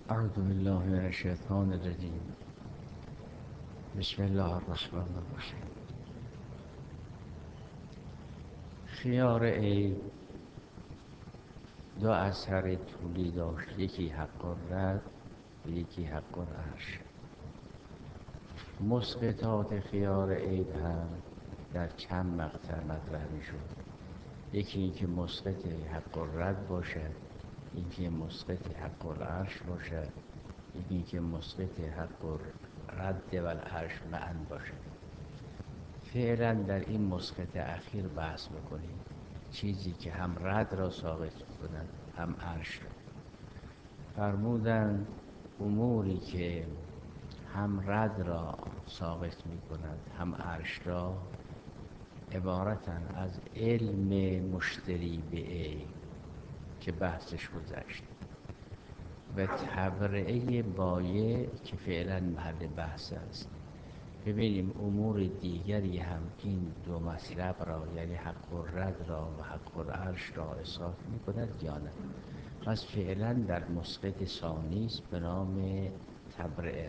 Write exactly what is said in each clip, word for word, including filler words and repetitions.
اعوذ بالله من الشیطان الرجیم. بسم الله الرحمن الرحیم. خیار عیب دو اثر طولی داشت، یکی حق الرد و یکی حق العرش. مسقطات خیار عیب هم در چند مقطع مطرح می شود. یکی اینکه مسقط حق الرد باشد، یکی مسقط حق العرش باشد، یکی اینکه مسقط حق الرد و العرش معا باشد. فعلا در این مسقط اخیر بحث میکنیم، چیزی که هم رد را ساقط میکند هم عرش را. فرمودند اموری که هم رد را ساقط میکند هم عرش را عبارتن از علم مشتری به عیب که بحثش گذشت و تبرئه بایع که فعلا محل بحث است. ببینیم امور دیگری هم این دو مطلب را، یعنی حق الرد را و حق العرش را اثبات می کند یا نه. پس فعلا در مسقط ثانی است به نام تبرئه.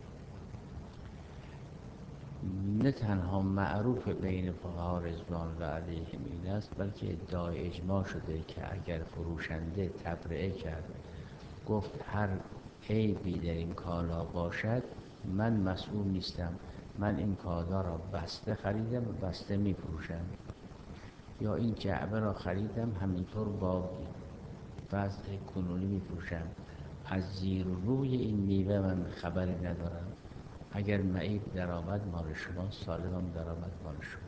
نه تنها معروف بین فقها رضوان الله علیهم این است، بلکه ادعای اجماع شده که اگر فروشنده تبرئه کرد، گفت هر عیبی در این کالا باشد من مسئول نیستم، من این کالا را بسته خریدم و بسته می فروشم، یا این جعبه را خریدم همینطور با وضع کنونی می فروشم، از زیر و روی این میوه من خبری ندارم، اگر معیب درآمد مال شما، سالم درآمد مال شما.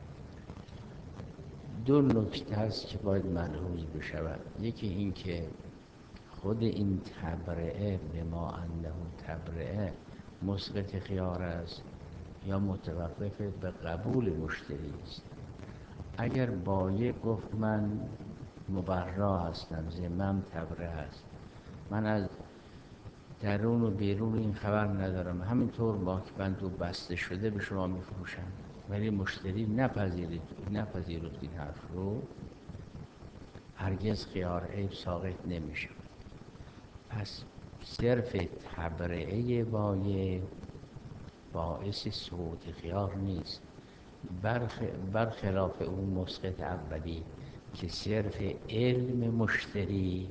دو نکته هست که باید ملحوظ بشود. یکی این که خود این تبرئه به ما انه تبرئه مسقط خیار است یا متوقف به قبول مشتری است. اگر بایع گفت من مبرا هستم، ذمم تبرئه است، من از درون و بیرون این خبر ندارم، همینطور باکبند و بسته شده به شما میفروشم، ولی مشتری نپذیرید نپذیرفت این حرف رو، هرگز خیار عیب ساقط نمیشه. پس صرف تبرئه بایع باعث سقوط خیار نیست، برخ... برخلاف اون مسقط اولی که صرف علم مشتری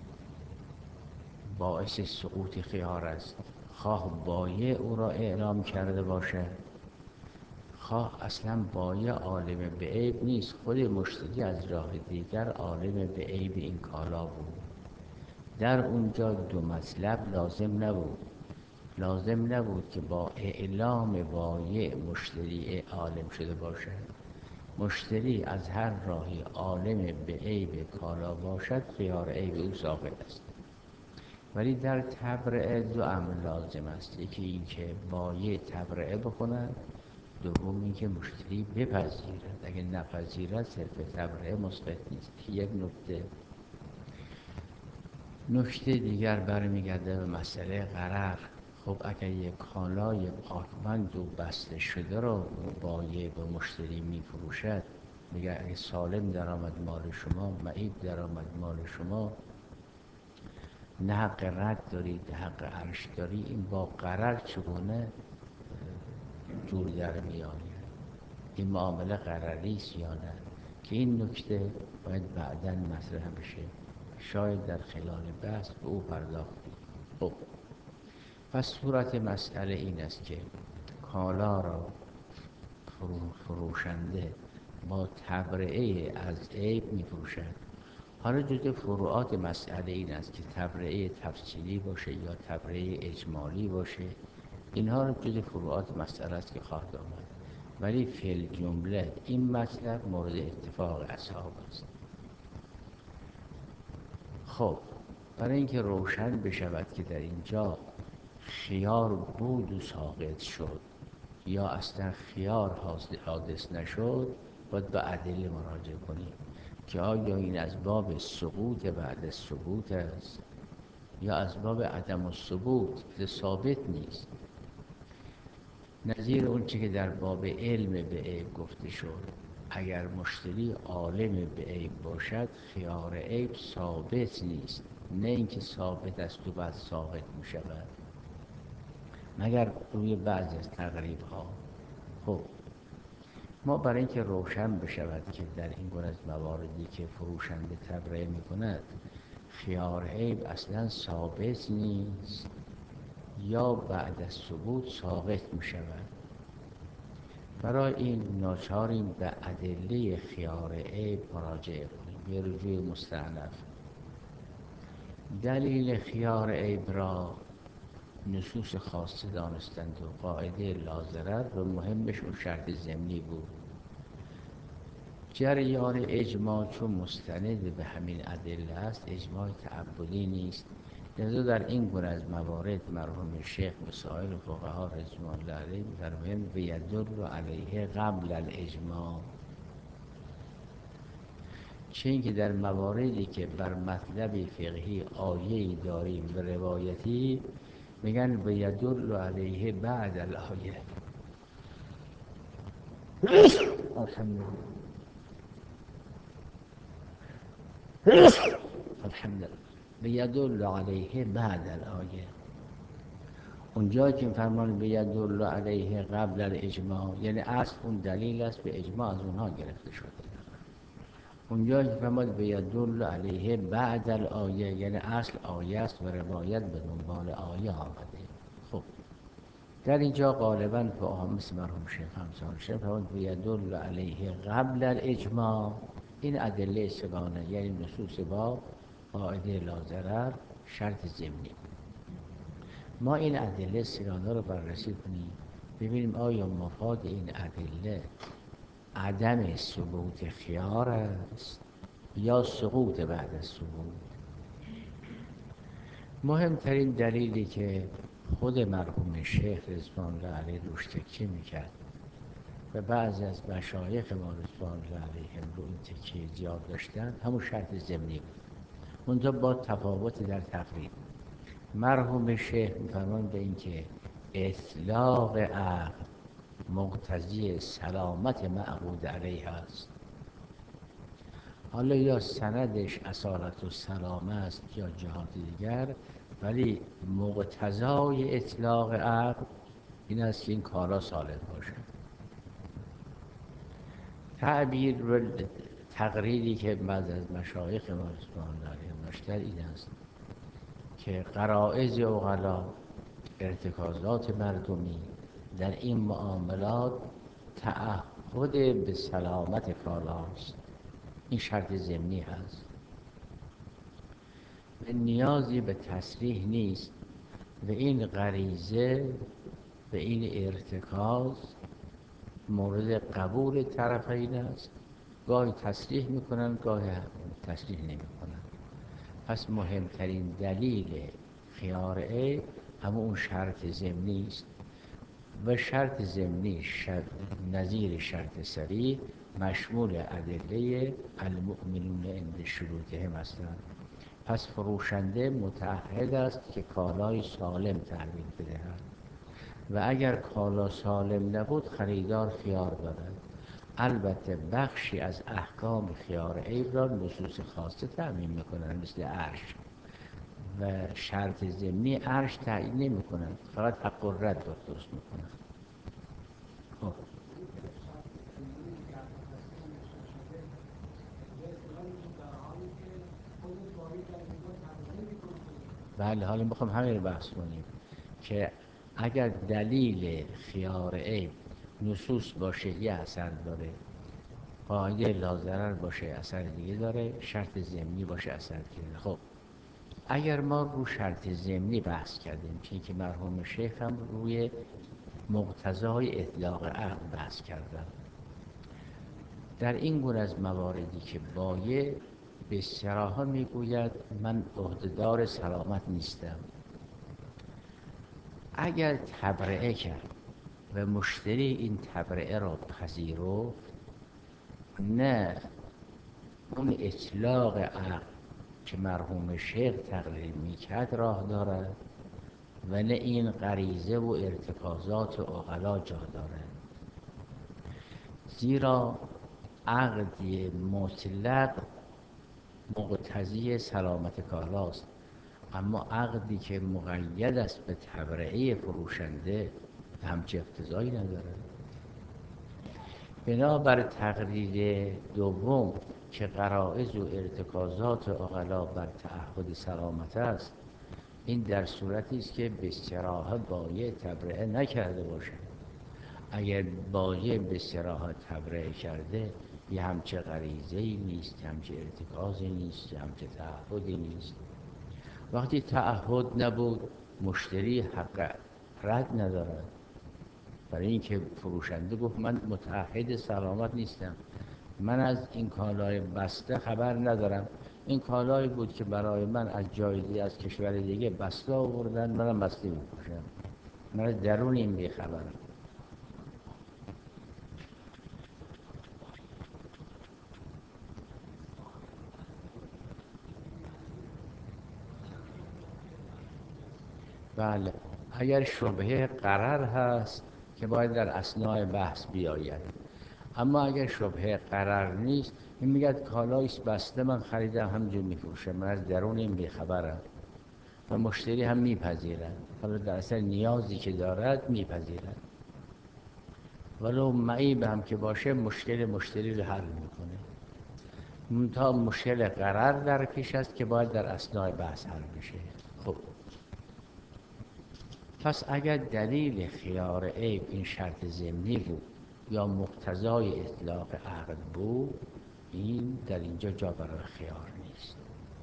باعث سقوط خیار است، خواه بایع او را اعلام کرده باشه، خواه اصلا بایع عالم به عیب نیست، خود مشتری از راه دیگر عالم به عیب این کالا بود. در اونجا دو مطلب لازم نبود. لازم نبود که با اعلام بایع مشتری عالم شده باشد. مشتری از هر راهی عالم به عیب کالا باشد، خیار عیب او ساقط است. ولی در تبرئه دو امر لازم است. یکی این که بایع تبرئه بکند، دوم این که مشتری بپذیرد. اگر نپذیرد صرف تبرئه مسقط نیست. یک نکته. نکته دیگر برمیگرده به مسئله غرر. خب اگر یک کالای پاکبند و بسته شده را بایع به مشتری میفروشد، میگه اگه سالم درآمد مال شما، معیب درآمد مال شما، نه حق رد داری نه حق عرش داری، این با غرر چگونه جور در میآید؟ این معامله غرری است یا نه؟ که این نکته باید بعداً مطرح بشه، شاید در خلال بحث به او پرداختیم. خب پس صورت مسئله این است که کالا را فروشنده با تبرئه از عیب می فروشد. حالا جزء فروعات مسئله این است که تبرئه تفصیلی باشه یا تبرئه اجمالی باشه، اینها رو جزء فروعات مسئله است که خواهد آمد، ولی فی الجمله این مطلب مورد اتفاق اصحاب است. خب برای اینکه روشن بشود که در اینجا خیار بود و ساقط شد یا اصلا خیار حادث نشد، باید به ادله مراجعه کنیم که آیا این از باب سقوط بعد ثبوت است یا از باب عدم الثبوت که ثابت نیست. نظیر اون چی که در باب علم به عیب گفته شد، اگر مشتری عالم به عیب باشد، خیار عیب ثابت نیست. نه اینکه ثابت است و بعد ثابت می شود، مگر روی بعضی از تقریب ها. خب ما برای اینکه روشن بشود که در این گونه از مواردی که فروشنده تبرئه می کند خیار عیب اصلا ثابت نیست یا بعد از ثبوت ثابت می شود، برای این ناچاریم به ادله خیار عیب مراجعه کنیم به رجوع مستأنف. دلیل خیار عیب را نصوص خاصه دانستند و قاعده لاضرر و مهمش اون شرط ضمنی بود. جریان اجماع چون مستند به همین ادله است اجماع تعبدی نیست، لذا در این گونه از موارد مرحوم شیخ به سایر فقها رضوان الله علیهم می‌فرمایند و یدل علیه قبل الاجماع، چه اینکه در مواردی که بر مطلب فقهی آیه‌ای داریم و روایتی میگن و یدل علیه بعد الآیه. الحمدلله الحمدلله بیدل علیه بعد الآیه، اونجا که فرمان بیدل علیه قبل الاجماع یعنی اصل اون دلیل است به اجماع از اونها گرفته شده، اونجا که فرمان بیدل علیه بعد الآیه یعنی اصل آیه است و روایت به دنبال آیه آمده. خب در اینجا غالباً فقها مثل مرحوم شیخ همسان شیخ فرمان بیدل علیه قبل الاجماع، این ادله سگانه یعنی نصوص با قاعده لاضرر شرط ضمنی. ما این ادله سگانه رو بررسی کنیم ببینیم آیا مفاد این ادله عدم ثبوت خیار است یا سقوط بعد از ثبوت. مهمترین دلیلی که خود مرحوم شیخ رضوان الله علیه روش تکیه میکرد و بعضی از مشایخ ما رضوان الله علیهم رو این تکیه زیاد داشتن همون شرط ضمنی بود، منتها با تفاوت در تقریر. مرحوم شیخ می‌فرمان به این که اطلاق عقل مقتضی سلامت معقود علیه است، حالا یا سندش اصالت و سلامه است یا جهات دیگر، ولی مقتضای اطلاق عقل این است که این کارا سالم باشه. تعبیر و تقریری که بعض از مشایخ ما رضوان الله علیهم داشتن این است که غرایز عقلا ارتکازات مردمی در این معاملات تعهد به سلامت کالاست، این شرط ضمنی هست و نیازی به تصریح نیست و این غریزه و این ارتکاز مورد قبول طرفین است، گاهی تصریح میکنن گاهی تصریح نمیکنن. پس مهمترین دلیل خیار عیب همون اون شرط ضمنی است و شرط ضمنی شرط نظیر شرط صریح مشمول ادله المؤمنون عند شروطهم هستند. پس فروشنده متعهد است که کالای سالم تحویل بدهد و اگر کالا سالم نبود خریدار خیار دارد. البته بخشی از احکام خیار عیب را نصوص خاصه تعمیم میکنند مثل عرش و شرط ضمنی عرش تعیین نمیکنند، فقط حق الرد را درست میکنند. خب بله حالا میخوام همین رو بحث کنیم که اگر دلیل خیار عیب نصوص باشه یه اثر داره، قاعده لاضرر باشه اثر دیگه داره، شرط ضمنی باشه اثر دیگه داره. خب اگر ما رو شرط ضمنی بحث کردیم که اینکه مرحوم شیخ هم روی مقتضای اطلاق عقل بحث کردن، در این گونه از مواردی که بایع به صراحت میگوید من عهدهدار سلامت نیستم، اگر تبرئه کرد و مشتری این تبرئه را پذیرفت، نه اون اطلاق عقل که مرحوم شیخ تقریر میکرد راه دارد و نه این غریزه و ارتکازات عقلا جا دارد، زیرا عقد مطلق مقتضی سلامت کالاست اما عقدی که مقید است به تبرئه فروشنده همچه اقتضایی نداره. بنابر تقریر دوم که غرایز و ارتکازات عقلا بر تعهد سلامت است، این در صورتی است که به صراحت بایع تبرئه نکرده باشد. اگر بایع به صراحت تبرئه کرده، یه همچه غریزه‌ای نیست، همچه ارتکازی نیست، همچه تعهدی نیست. وقتی تعهد نبود، مشتری حق رد ندارد، برای اینکه فروشنده گفت من متعهد سلامت نیستم، من از این کالای بسته خبر ندارم، این کالایی بود که برای من از جای دیگه، از کشور دیگه بسته آوردن، منم بسته می‌پوشم، من از درون این بیخبرم. بله، اگر شبهه قرار هست که باید در اثناء بحث بیاید، اما اگر شبهه قرار نیست، این میگه کالایش بسته، من خریدم همجور میفروشه، من از درون این بیخبرم و مشتری هم میپذیرد، حالا در اصل نیازی که دارد میپذیرد، ولو معیب هم که باشه مشکل مشتری رو حل میکنه. تا مشکل قرار در پیش است که باید در اثناء بحث حل بشه. خب پس اگر دلیل خیار عیب این شرط ضمنی بود یا مقتضای اطلاق عقد بود، این در اینجا جا برای خیار نیست.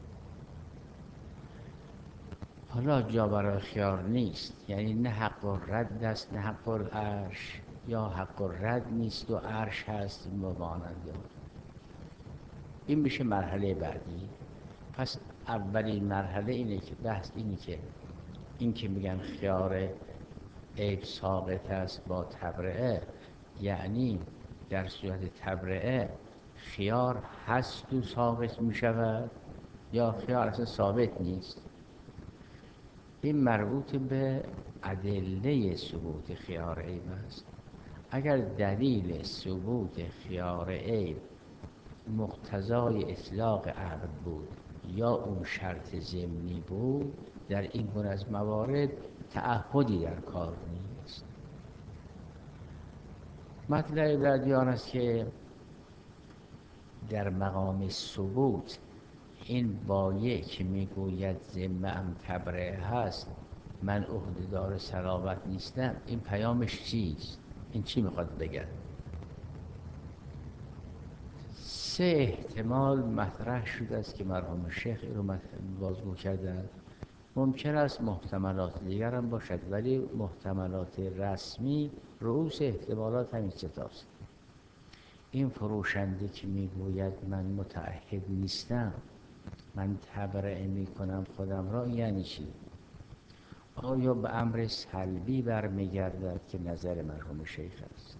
حالا جا برای خیار نیست یعنی نه حق الرد است نه حق العرش، یا حق الرد نیست و عرش هست مماننده. این میشه مرحله بعدی. پس اولین مرحله اینه که بحث اینه که این که میگن خیار عیب ساقط است با تبرئه، یعنی در صورت تبرئه خیار هست و ساقط میشود یا خیار اصلا ثابت نیست. این مربوط به ادله ثبوت خیار عیب است. اگر دلیل ثبوت خیار عیب مقتضای اطلاق عقد بود یا اون شرط ضمنی بود، در این گونه از موارد تعهدی در کار نیست. مطلب بعدی آن است که در مقام ثبوت این بایع که میگوید ذمه‌ام تبرئه هست، من عهده‌دار سلامت نیستم، این پیامش چیست؟ این چی میخواد بگه؟ سه احتمال مطرح شده است که مرحوم شیخ این رو بازگو کردن. ممکن است محتملات دیگر هم باشد، ولی محتملات رسمی رؤوس احتمالات همین ستاست. این فروشنده که میگوید من متعهد نیستم، من تبرئه میکنم خودم را، یعنی چی؟ آیا به امر سلبی برمیگردد که نظر مرحوم شیخ است،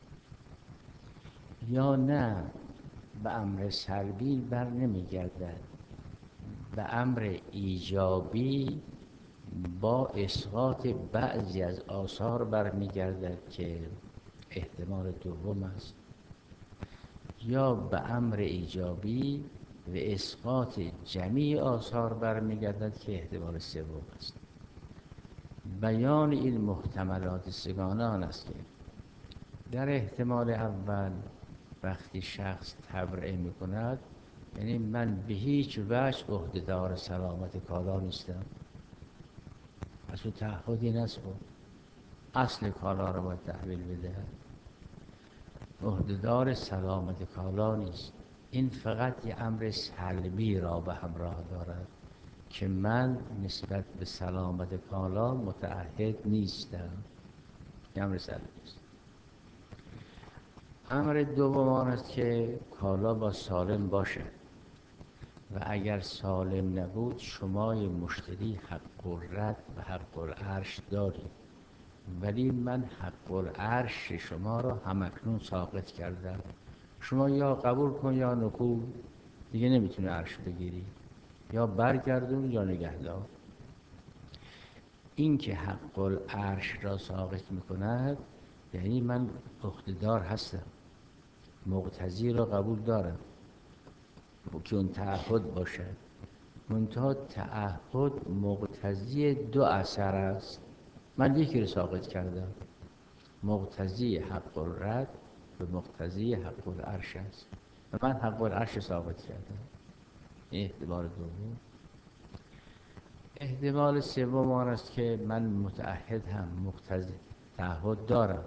یا نه به امر سلبی بر نمیگردد، به امر ایجابی با اسقاط بعضی از آثار برمیگردد که احتمال دوم است، یا به امر ایجابی و اسقاط جمیع آثار برمیگردد که احتمال سوم است. بیان این محتملات سگانه آن است که در احتمال اول وقتی شخص تبرئه می کند، یعنی من به هیچ وجه عهده‌دار سلامت کالا نیستم، پس او تعهدی نسبت اصل کالا را باید تحویل بدهد، عهده‌دار سلامت کالا نیست. این فقط یه امر سلبی را به همراه دارد که من نسبت به سلامت کالا متعهد نیستم، یه امر سلبی است. امر دوم آن است که کالا با سالم باشد و اگر سالم نبود شمای مشتری حق الرد و حق العرش دارید، ولی من حق العرش شما را همکنون ساقط کردم، شما یا قبول کن یا نکول، دیگه نمیتونه عرش بگیری، یا برگردون یا نگهدار. این که حق العرش را ساقط میکند یعنی من عهده‌دار هستم، مقتضی را قبول دارم که اون تعهد باشد، منتها تعهد مقتضی دو اثر است. من یکی رو ساقط کردم، مقتضی حق الرد به مقتضی حق العرش است و من حق العرش ساقط کردم. این احتمال دوم. احتمال سوم آن است که من متعهد هم مقتضی تعهد دارم،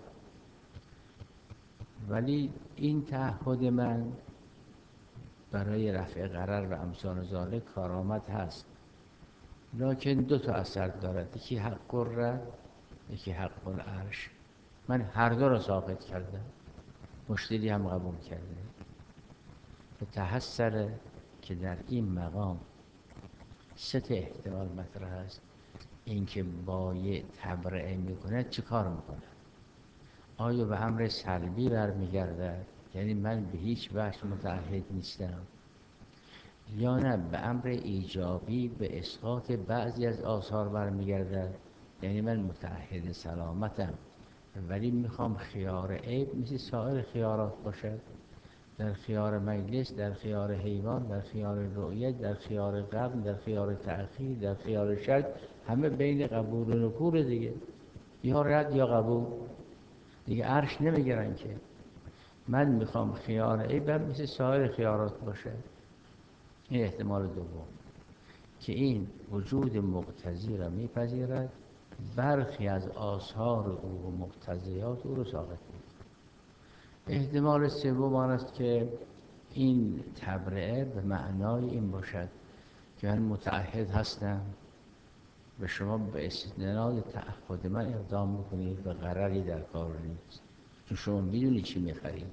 ولی این تعهد من برای رفع غرر و امثال ذالک کارآمد هست، لکن دو تا اثر دارد، یکی حق الرد یکی حق العرش. من هر دو را ساقط کردم، مشتری هم قبول کرده. و تحسر که در این مقام سه تا احتمال مطرح است. اینکه بایع تبرئه میکنه چه کار میکنه؟ آیا به امر سلبی برمیگردد، یعنی من به هیچ وجه متعهد نیستم، یا نه به امر ایجابی به اسقاط بعضی از آثار برمیگردد، یعنی من متعهد سلامتم ولی میخوام خیار عیب مثل سایر خیارات باشد، در خیار مجلس، در خیار حیوان، در خیار رؤیت، در خیار قبل، در خیار تأخیر، در خیار شک، همه بین قبول و نفور دیگه، یا رد یا قبول دیگه. عرش نمیگرن که من میخوام خیار عیبم مثل سایر خیارات باشه. این احتمال دوم که این وجود مقتضی را میپذیرد، برخی از آثار او و مقتضیات او رو ساقط می‌کند. احتمال سوم آن است که این تبرئه به معنای این باشد که من متعهد هستم و شما به استناد تعهد من اقدام میکنید و غرری در کار نیست، چون شما میدونی چی میخرید،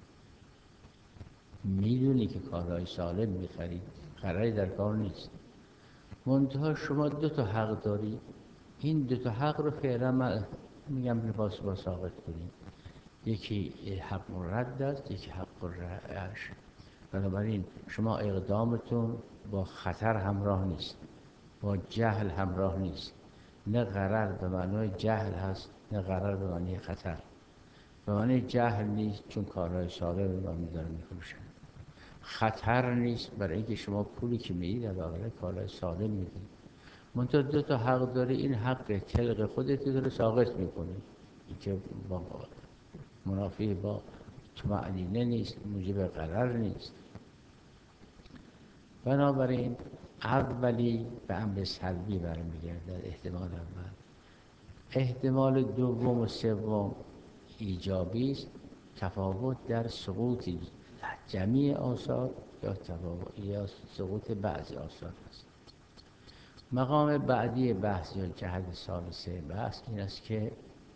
میدونی که کارهای سالم میخرید، غرری در کار نیست. منتها شما دو تا حق داری، این دو تا حق رو فعلا من میگم لباس با ساقط کنید. یکی حق الرد است، یکی حق العرش. بنابراین شما اقدامتون با خطر همراه نیست، با جهل همراه نیست. نه غرر به معنای جهل هست، نه غرر به معنای خطر. به معنای جهل نیست چون کارهای سالم رو من می‌دارم می‌فروشم. خطر نیست برای اینکه شما پولی که می‌دید از آخر کارهای سالم می‌دید. منتها دو تا حق داری، این حق تلق خودت رو ساقط می‌کنی، این که با منافی با طمأنینه نیست، موجب غرر نیست. بنابراین اولی به امر سلبی برمیگردد، احتمال اول. احتمال دوم و سوم ایجابی است، تفاوت در سقوط جمیع آثار یا تفاوت یا سقوط بعضی آثار است. مقام بعدی بحث یا جهت ثالثه بحث این است که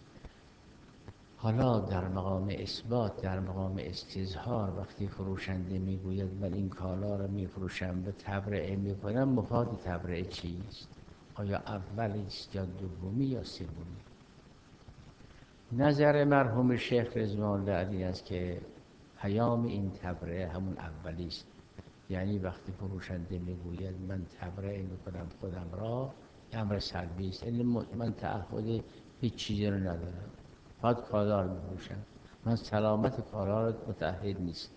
حالا در مقام اثبات، در مقام استظهار، وقتی فروشنده میگوید من این کالا را میفروشم و تبرئه میکنم، مفاد تبرئه چیست؟ آیا اولی است یا دومی یا سومی؟ نظر مرحوم شیخ رضوان الله علیه است که پیام این تبرئه همون اولی است. یعنی وقتی فروشنده میگوید من تبرئه میکنم خودم را، امر سلبی است، یعنی من تعهد هیچ چیزی رو ندارم، فقط کالا رو میفروشم، من سلامت کالا رو متعهد نیست.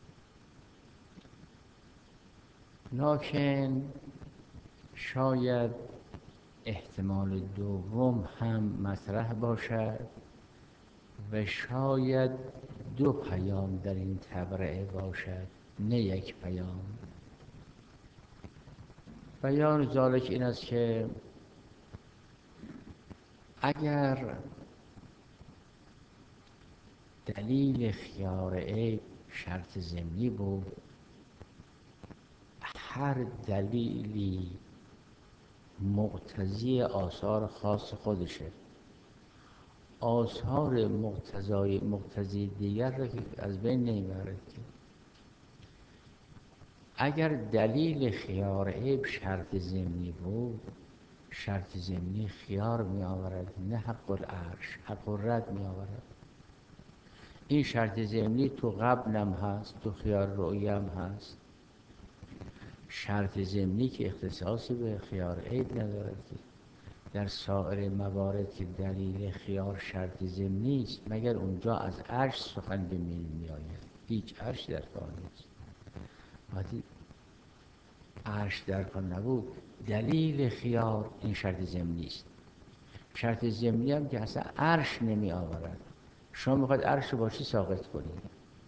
لکن شاید احتمال دوم هم مطرح باشد و شاید دو پیام در این تبرئه باشد، نه یک پیام. بیان ذالک این است که اگر دلیل خیار عیب شرط ضمنی بود، هر دلیلی مقتضی آثار خاص خودشه، آثار مقتضای مقتضی دیگر را که از بین نمیبرد. اگر دلیل خیار عیب شرط ضمنی بود، شرط ضمنی خیار می آورد، نه حق العرش، حق الرد می آورد. این شرط ضمنی تو قبلم هست، تو خیار رؤیه هم هست. شرط ضمنی که اختصاصی به خیار عیب ندارد که در سایر موارد که دلیل خیار شرط ضمنی است، مگر اونجا از عرش سخن به میل می آید، هیچ عرش در کار نیست. وقتی عرش در کار نبود، دلیل خیار این شرط ضمنی است. شرط ضمنی هم که اصلا عرش نمی آورد. شما میخواید عرش رو با چی ساقط کنید؟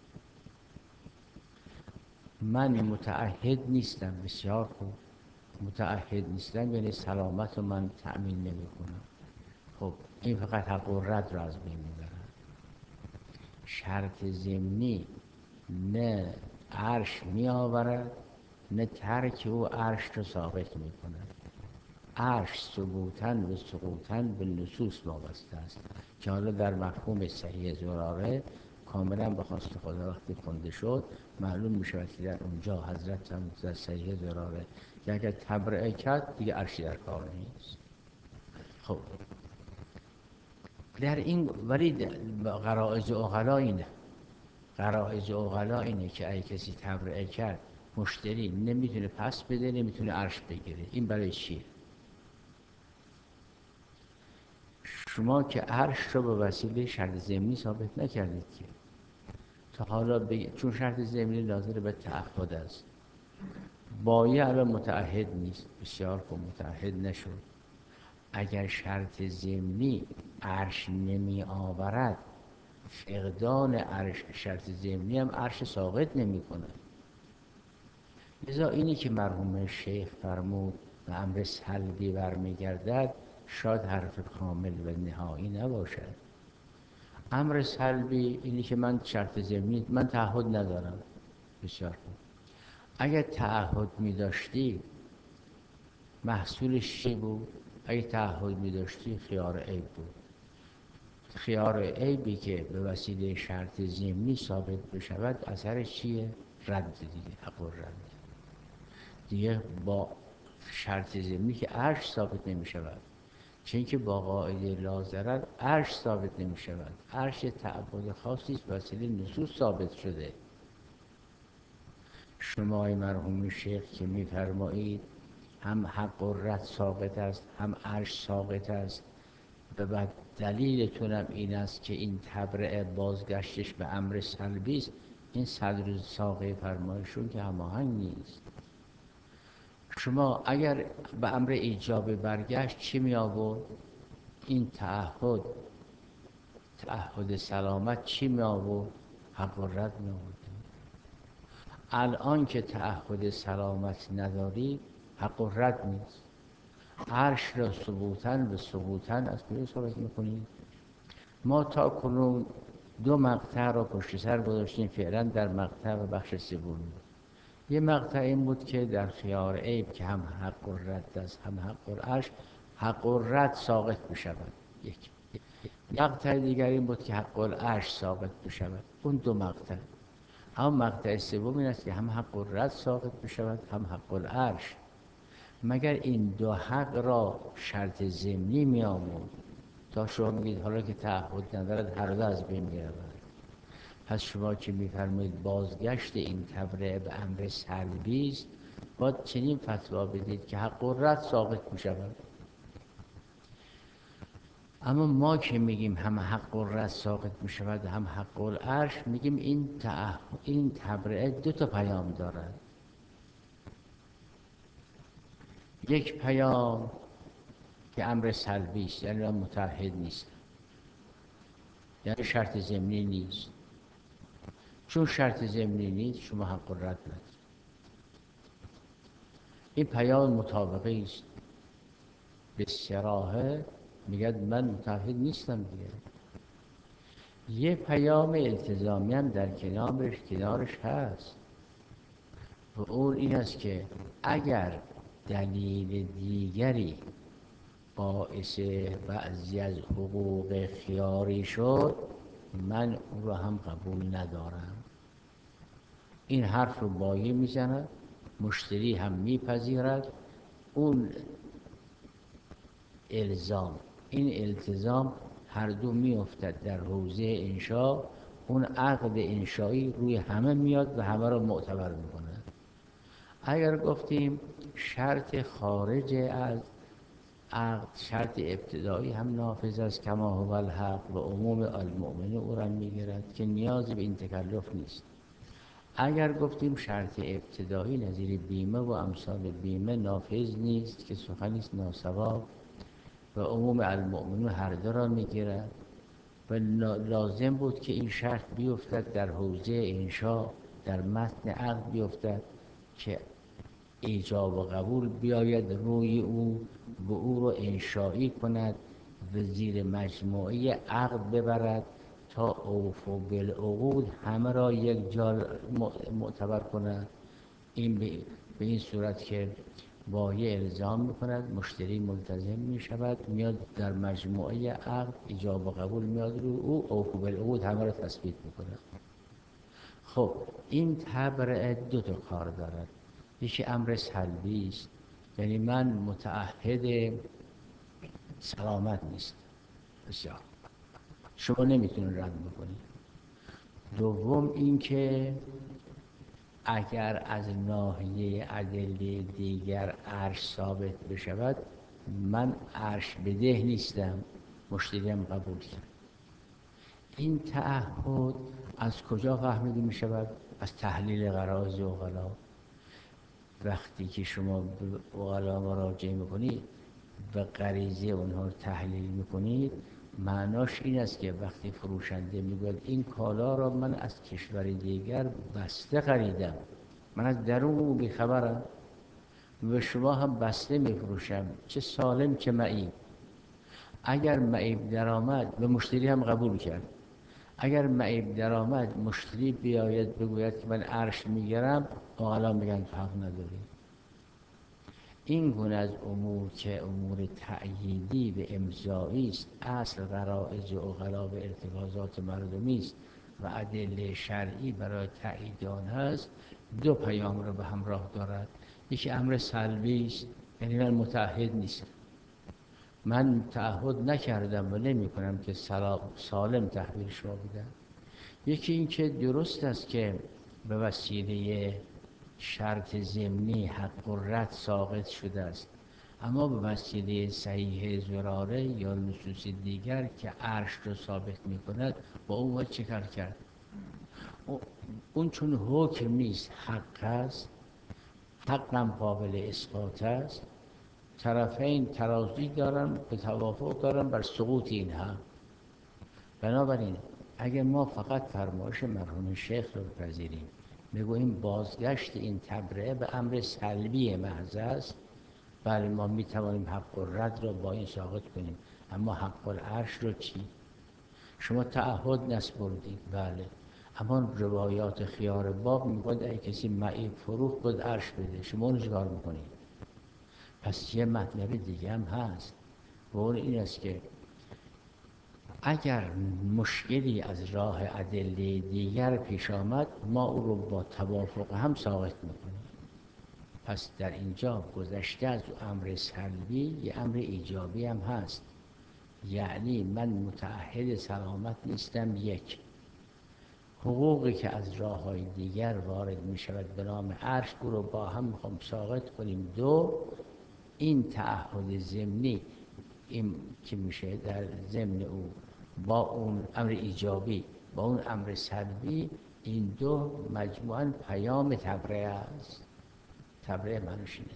من متعهد نیستم. بسیار خوب، متعهد نیستم یعنی سلامت رو من تأمین نمی کنم. خب این فقط حق و رد رو از بین میبرد. شرط ضمنی نه عرش می آورد نه ترک او عرش رو ثابت می کند. عرش ثبوتن و سقوطن به نصوص وابسته است که حالا در مفهوم صحیح زراره کاملا به خواست خدا وقتی خونده شد معلوم می شود که در اونجا حضرت هم در صحیح زراره که اگر تبرئه کرد دیگه عرشی در کار نیست. خب در این ولی غرائز عقلا اینه غرائز عقلا اینه که اگه کسی تبرئه کرد مشتری نمیتونه پس بده، نمیتونه عرش بگیره. این برای چیه؟ شما که عرش رو به وسیله شرط ضمنی ثابت نکردید که تا حالا بگید، چون شرط ضمنی ناظر به تعهد است. بایع الان متعهد نیست. بسیار خوب، متعهد نشد. اگر شرط ضمنی عرش نمی آورد، فقدان عرش شرط ضمنی هم عرش ساقط نمی کند. لذا اینی که مرحوم شیخ فرمود و امر سلبی برمیگردد شاید حرف کامل و نهایی نباشد. امر سلبی اینی که من شرط ضمنی من تعهد ندارم. بسیار خوب، اگر تعهد می داشتی محصولش چی بود؟ اگر تعهد می داشتی خیار عیب بود. خیار عیبی که به وسیله شرط ضمنی ثابت بشود اثرش چیه؟ رد دیگه، حق و رد دیگه. با شرط ضمنی که عرش ثابت نمی شود، چون که با قاعده لا عرش ثابت نمی شود. عرش تعبد خاصی است وسیله نصوص ثابت شده. شما مرحوم شیخ که می فرمایید هم حق و رد ثابت است هم عرش ثابت است و بعد دلیلتونم این است که این تبرئه بازگشتش به امر سلبی است، این صدر ساقه فرمایشون که هماهنگ نیست. شما اگر به امر ایجاب برگشت چی می آورد؟ این تعهد تعهد سلامت چی می آورد؟ حق و رد می آورد. الان که تعهد سلامت نداری حق و رد نیست. عرش را ثبوتن به ثبوتن از کجا ثابت میکنید؟ ما تا کنون دو مقطع را پشت سر گذاشتیم فعلا در مقطع و بخش سومی. یه مقطع این بود که در خیار عیب که هم حق و رد است هم حق و عرش، حق و رد ساقط بشود. یک مقطع دیگر این بود که حق و عرش ساقط بشود. اون دو مقطع. اما مقطع سوم این است که هم حق و رد ساقط بشود هم حق و عرش. مگر این دو حق را شرط ضمنی می آورد تا شما میگید حالا که تعهد ندارد هر دو از بین می رود. پس شما که میفرمایید بازگشت این تبرئه به امر سلبی است، باید چنین فتوا بدید که حق و رد ساقط می شود. اما ما که میگیم هم حق و رد ساقط می شود هم حق و عرش، میگیم این این تبرئه دو تا پیام دارد. یک پیام که امر سلبی است، یعنی من متعهد نیستم، یعنی شرط ضمنی نیست. چون شرط ضمنی نیست شما حق و رد ندارید. این پیام مطابقه است. به صراحه میگه من متعهد نیستم دیگه. یه پیام التزامی هم در کنارش کنارش هست و اون این است که اگر دلیل دیگری باعث بعضی از حقوق خیاری شد من او را هم قبول ندارم. این حرف رو بایع میزند، مشتری هم میپذیرد. اون الزام این التزام هر دو میافتد در حوزه انشا. اون عقد انشایی روی همه میاد و همه را معتبر میکنه. اگر گفتیم شرط خارج از عقد شرط ابتدایی هم نافذ است کما هو الحق و عموم المؤمن او را میگیرد که نیازی به این تکلف نیست. اگر گفتیم شرط ابتدایی نظیر بیمه و امثال بیمه نافذ نیست که سخنی است ناصواب و عموم المؤمنون هر دو را میگیرد و لازم بود که این شرط بیفتد در حوزه انشا، در متن عقد بیفتد که ایجاب و قبول بیاید روی او و او رو انشایی کند و زیر مجموعه عقد ببرد تا اوفوا بالعقود همه را یک جا معتبر کند. این به این صورت که بایع الزام میکند، مشتری ملتزم میشود، میاد در مجموعه عقد ایجاب و قبول میاد روی او، اوفوا بالعقود همه را تثبیت میکند. خب این تبرئه دو تا کار دارد. یکی امر سلبی است، یعنی من متعهد سلامت نیست، بسیار شما نمیتونید رد بکنید. دوم اینکه اگر از ناحیه ادله دیگر عرش ثابت بشود، من عرش بده نیستم، مشتریم قبول کرد. این تعهد از کجا فهمیده می شود؟ از تحلیل غرایز عقلا. وقتی که شما به عقلا مراجعه میکنید و غریزه اونها رو تحلیل میکنید، معناش این است که وقتی فروشنده میگوید این کالا را من از کشور دیگر بسته خریدم، من از درون او بیخبرم و شما هم بسته میفروشم، چه سالم چه معیب. اگر معیب درآمد و مشتری هم قبول کرد، اگر معیب درآمد مشتری بیاید بگوید که من عرش میگیرم، عقلا میگن تو حق نداری. این گونه از امور که امور تأییدی و امضایی است، اصل غرایز عقلا و ارتکازات مردمی است و ادله شرعی برای تأیید آن هست، دو پیام را به همراه دارد. یکی امر سلبی است، یعنی من متعهد نیستم، من تعهد نکردم و نمی کنم که سالم تحویل شما بدم. یکی این که درست است که به وسیله شرط ضمنی حق و رد ساقط شده است، اما به وسیله صحیح زراره یا نصوص دیگر که عرش رو ثابت می کند، با اون باید چه کار کرد؟ اون چون حکم نیست، حق است، حقم قابل اسقاط است، طرفین ترازی دارن، به توافق دارن بر سقوط این حق. بنابراین اگر ما فقط فرمایش مرحوم شیخ رو بپذیریم، بگوییم بازگشت این تبرئه به امر سلبی محض است، بله ما میتوانیم حق و رد را با این ساقط کنیم، اما حق العرش رو چی؟ شما تعهد نسپردید، بله، اما روایات خیار باب میگوید اگه کسی معیب فروخت باید عرش بده، شما اونو چیکار میکنید؟ پس یه مطلب دیگه هم هست و اون این است که اگر مشکلی از راه ادله دیگر پیش آمد، ما او رو با توافق هم ساقط میکنیم. پس در اینجا گذشته از امر سلبی یه امر ایجابی هم هست، یعنی من متعهد سلامت نیستم. یک، حقوقی که از راه های دیگر وارد می شود به نام عرش، او رو با هم میخوام ساقط کنیم. دو، این تعهد ضمنی این که میشه در ضمن او با اون امر ایجابی با اون امر سلبی، این دو مجموعاً پیام تبرئه است. تبرئه معنیش اینه.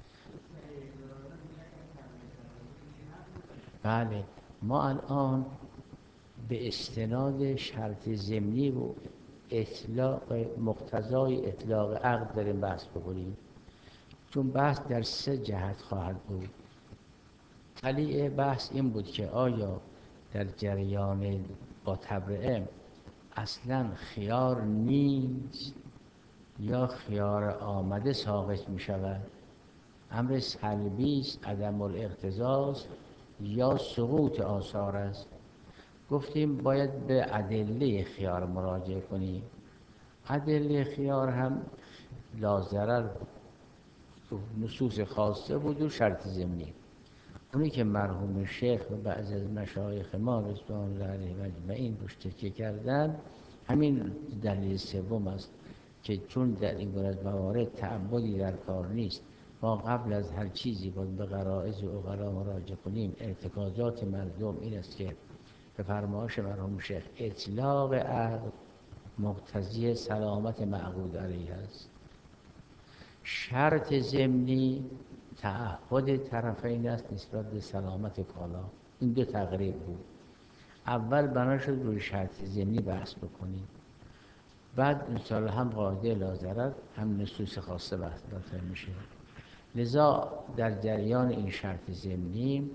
بله، ما الان به استناد شرط ضمنی و اطلاق مقتضای اطلاق عقد داریم بحث بکنیم، چون بحث در سه جهت خواهد بود. طلیع بحث این بود که آیا در جریان با تبرئه اصلا خیار نیست یا خیار آمده ساقط می شود؟ امر سلبی است، عدم الاقتضاست، یا سقوط آثار است؟ گفتیم باید به ادله خیار مراجعه کنیم. ادله خیار هم لاضرر نصوص خاصه بود و شرط ضمنی. اونی که مرحوم شیخ و بعضی از مشایخ ما رضوان الله علیهم اجمعین روش تکیه کردن، همین دلیل سوم است که چون در این گونه از موارد تعبدی در کار نیست، ما قبل از هر چیزی باید به غرایز و عقلا مراجعه کنیم. ارتکازات مردم این است که به فرمایش مرحوم شیخ اطلاق عقد مقتضی سلامت معقود علیه است. شرط ضمنی تعهد طرفین است نسبت به سلامت کالا. این دو تقریب بود. اول بنا شد روی شرط ضمنی بحث بکنیم، بعد انشاءالله هم قاعده لاضرر هم نصوص خاصه بحث داخل میشه. لذا در جریان این شرط ضمنی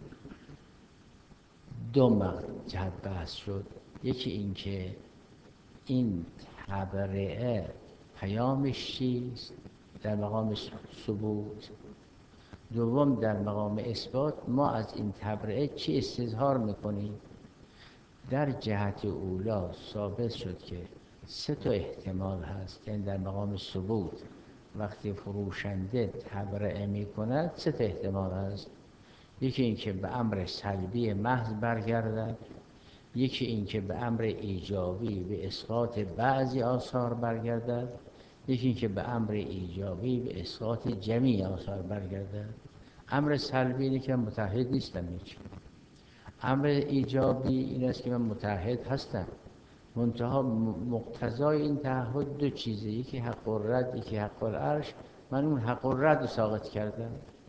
دو مقطع جهت بحث شد. یکی این که این تبرئه پیامش چیست در مقام ثبوت، دوم در مقام اثبات ما از این تبرئه چی استظهار میکنیم. در جهت اولا ثابت شد که سه تا احتمال هست، یعنی در مقام ثبوت وقتی فروشنده تبرئه میکند سه تا احتمال هست. یکی این که به امر سلبی محض برگردد، یکی این که به امر ایجابی به اسقاط بعضی آثار برگردد، یکی این که به امر ایجابی به اسقاط جمیع آثار برگردد. امر سلبی اینه که متحد نیستم هیچ. امر ایجابی این است که من متحد هستم، منتها مقتضای این تعهد دو چیزه، یکی حق الرد یکی حق العرش. من اون حق الرد رو ساقط کردم.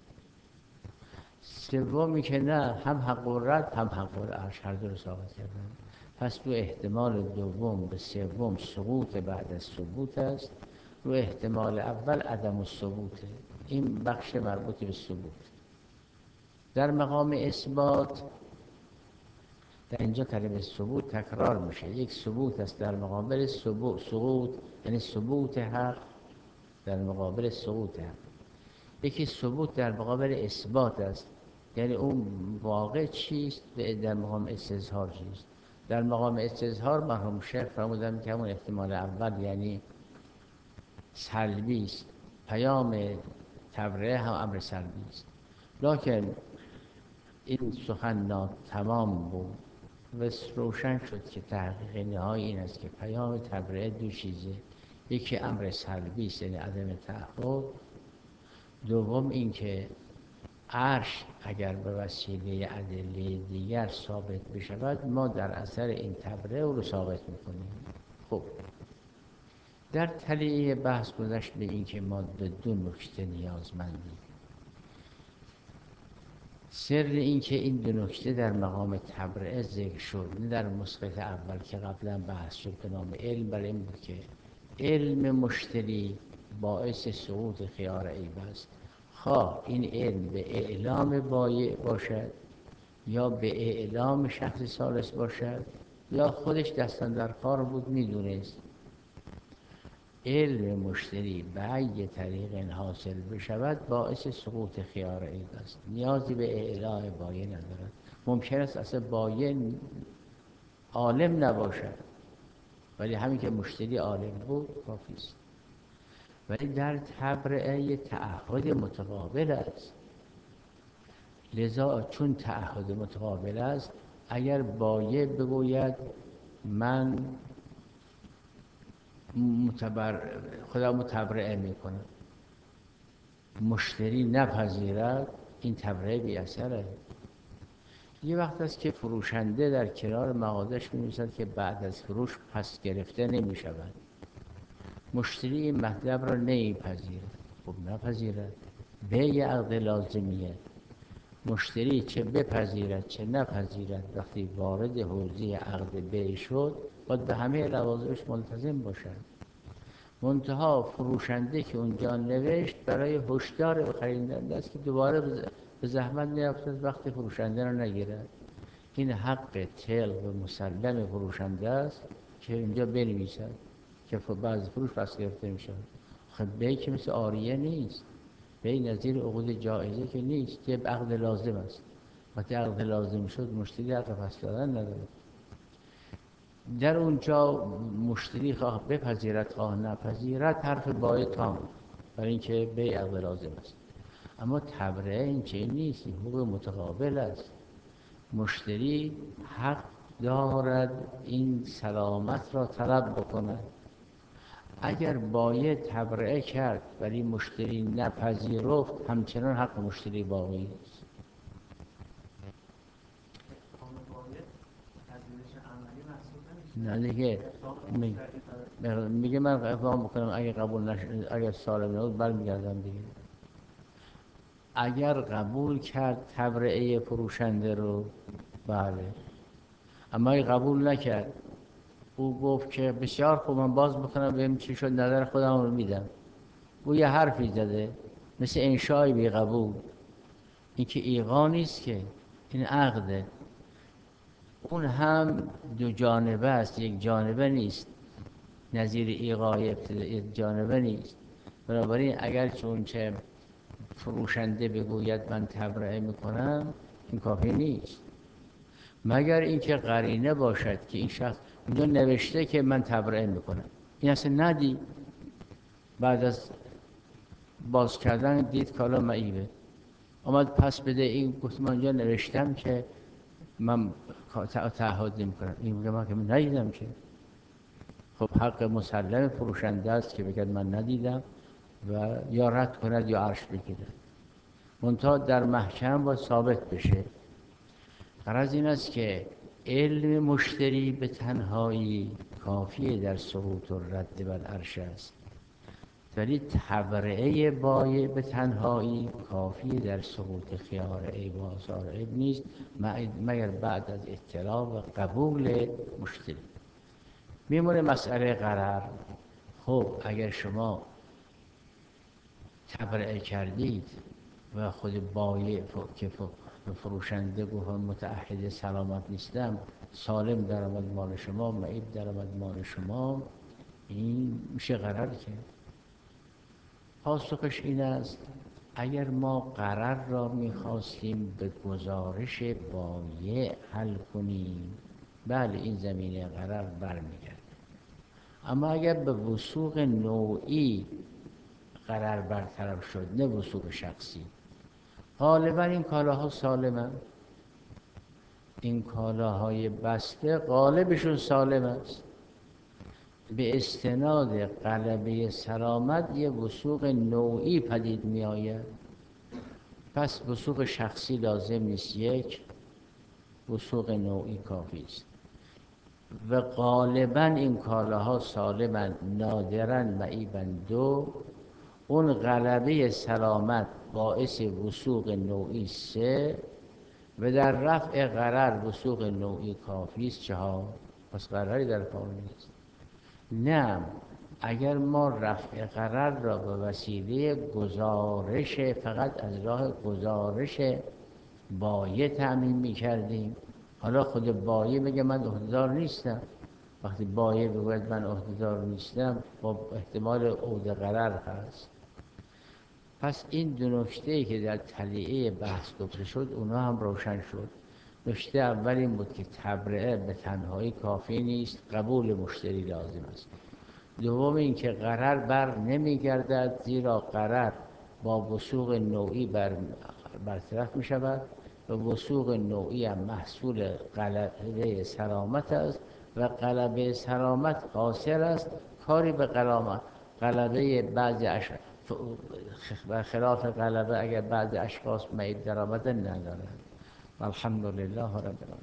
سومی که نه، هم حق الرد هم حق العرش هر دو رو ساقط کردم. پس رو احتمال دوم به سوم سقوط بعد از ثبوت است، رو احتمال اول عدم الثبوته. این بخش مربوط به ثبوت. در مقام اثبات در اینجا کلمه ثبوت تکرار میشه. یک ثبوت است در مقابل ثبوت، سقوط یعنی ثبوت حق در مقابل سقوط حق. یکی ثبوت در مقابل اثبات است، یعنی اون واقع چیست در مقام استظهار چیست. در مقام استظهار مرحوم شیخ فرمودن که همون احتمال اول یعنی سلبی است، پیام تبرئه هم امر سلبی است. لکن این سخن ناتمام بود و روشن شد که تحقیق نهایی این است که پیام تبرئه دو چیزه، یکی امر سلبی است یعنی عدم تعهد، دوم این که عرش اگر به وسیله ادله دیگر ثابت بشود ما در اثر این تبرئه او رو ساقط میکنیم. خب در تلیه بحث گذشت به این که ما به دو نکته نیازمندیم. سر این که این دو نکته در مقام تبرئه ذکر شد، نه در مسقط اول که قبلا بحث شد به نام علم، برای این بود که علم مشتری باعث سقوط خیار عیب است. خواه این علم به اعلام بایع باشد یا به اعلام شخص ثالث باشد یا خودش دستان در کار بود میدونست. علم مشتری به ای طریق حاصل بشود باعث سقوط خیار عیب است، نیازی به اعلام بایع ندارد. ممکن است اصلا بایع عالم نباشد ولی همین که مشتری عالم بود کافی است. ولی در تبرئه تعهد متقابل است. لذا چون تعهد متقابل است، اگر بایع بگوید من متبر خدا متبرئه میکنه، مشتری نپذیرد، این تبرئه بی اثره. یه وقت است که فروشنده در کنار مغازش می‌نویسد که بعد از فروش پس گرفته نمی‌شود، مشتری این مطلب را نمی‌پذیرد. خب نپذیرد، بیع عقد لازمیه. مشتری چه بپذیرد چه نپذیرد وقتی وارد حوزه عقد بیع شد باید به همه لوازمش ملتزم باشد. منتها فروشنده که اونجا نوشت برای هشدار خریدنده است که دوباره به زحمت نیفتد وقتی فروشنده را نگیرد. این حق طلق و مسلم فروشنده است که اینجا بنویسد که بعض فروش پس گرفته می شود. خب بیع که مثل عاریه نیست، بیع نظیر عقود جایزه که نیست، یه عقد لازم است. وقتی عقد لازم شد مشتری حق پس دادن نداره. در اونجا مشتری خواه بپذیرد خواه نپذیرد حرف بایع تام، برای اینکه بیع عقد لازم است. اما تبرئه این چه نیست، این حقوق متقابل است. مشتری حق دارد این سلامت را طلب بکند. اگر بایع تبرئه کرد ولی مشتری نپذیرفت همچنان حق مشتری باقی است. نه دیگه می- میگه من اقدام میکنم، اگه قبول نشد، اگه سالم نبود برمیگردم دیگه. اگر قبول کرد تبرئه فروشنده رو، بله. اما اگه قبول نکرد، او گفت که بسیار خوب، من باز میکنم ببینم چی شد، نظر خودم رو میدم. او یه حرفی زده مثل انشای بی قبول. این که ایقا نیست که، این عقده. اون هم دو جانبه است، یک جانبه نیست. نظیر ایقای ابتدایی یک جانبه نیست. بنابراین اگر چون چه فروشنده بگوید من تبرئه میکنم، این کافی نیست، مگر اینکه قرینه باشد که این شخص اونجا نوشته که من تبرئه میکنم. این اصلا ندید، بعد از باز کردن دید کالا معیبه، آمد پس بده. این گفت من اونجا نوشتم که من تعهد نمیکنم. این میگه من که ندیدم که. خب حق مسلم فروشنده است که بگه من ندیدم و یا رد کند یا عرش بگیره. منتها در محکم باید ثابت بشه. غرض این است که علم مشتری به تنهایی کافیه در سقوط و رد بر عرش است، ولی تبرئه بایع به تنهایی کافیه در سقوط خیار عیب و آثار عیب نیست، مگر بعد از اطلاع و قبول مشتری. میمونه مسئله غرر. خب اگر شما تبرئه کردید و خود بایع که فروشنده گفت متعهد سلامت نیستم، سالم در آمد مال شما، معیب در آمد مال شما، این میشه غرر که. پاسخش این است اگر ما غرر را میخواستیم به گزارش بایع حل کنیم، بله این زمینه غرر برمیگرده. اما اگر به وثوق نوعی غرر برطرف شد، نه وثوق شخصی، غالبا این کالاها سالمن. این کالاهای بسته غالبشون سالم است. به استناد غلبه سلامت یه وثوق نوعی پدید می آید. پس وثوق شخصی لازم نیست، یک وثوق نوعی کافی است. و غالبا این کالاها سالمن، نادرا معیبن. دو، اون غلبه سلامت باعث وثوق نوعی. سه، و در رفع غرر وثوق نوعی کافی است. چهار، پس غرری در کار نیست. نه، اگر ما رفع غرر را به وسیله گزارش، فقط از راه گزارش بایع تأمین می کردیم، حالا خود بایع میگه من عهده‌دار نیستم، وقتی بایع بگوید من عهده‌دار نیستم، با احتمال عود غرر هست. پس این دو نکته‌ای که در تلیعه بحث گفته شد اونها هم روشن شد. نکته اول این بود که تبرئه به تنهایی کافی نیست، قبول مشتری لازم است. دوم این که غرر بر نمیگردد، زیرا غرر با وثوق نوعی بر برطرف می شود و وثوق نوعی هم محصول غلبه سلامت است و غلبه سلامت قاصر است، کاری به غلامت غلبه بعضی اشخاص خلاف غلبه اگر بعضی اشخاص معیب در آمدن ندارد. الحمدلله رب العالمین.